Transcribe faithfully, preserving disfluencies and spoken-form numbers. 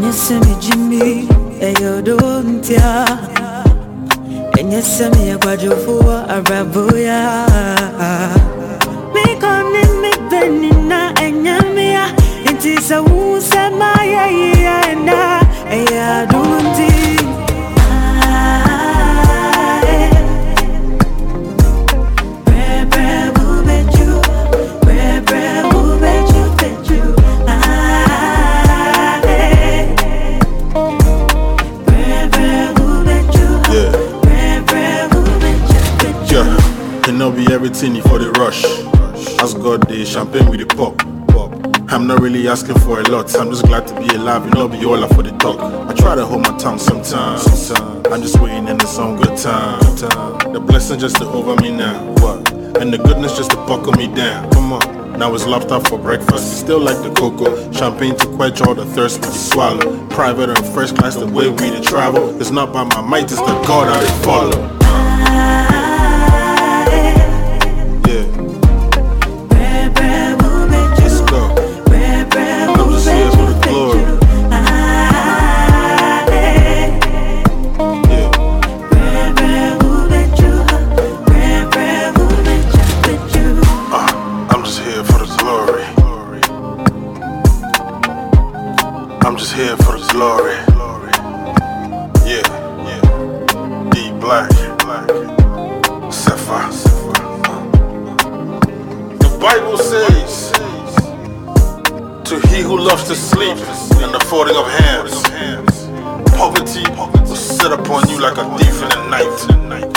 yes, me Jimmy, a yodontia. And yes, me a quadruple, a raboya. Make on him, make Benina and Yamia. It is a woo, said my and I don't think. Can not be everything for the rush. As God the champagne with the pop. I'm not really asking for a lot. I'm just glad to be alive. You know, be all up for the talk. I try to hold my tongue sometimes. I'm just waiting in the some good time. The blessing just to over me now. What? And the goodness just to buckle me down. Come on. Now it's lobster for breakfast. Still like the cocoa. Champagne to quench all the thirst we swallow. Private and first class the way we to travel. It's not by my might, it's the God I follow. I'm just here for the glory. Yeah, yeah. D Black, Sapphire. The Bible says, to he who loves to sleep and the folding of hands, poverty will sit upon you like a thief in the night.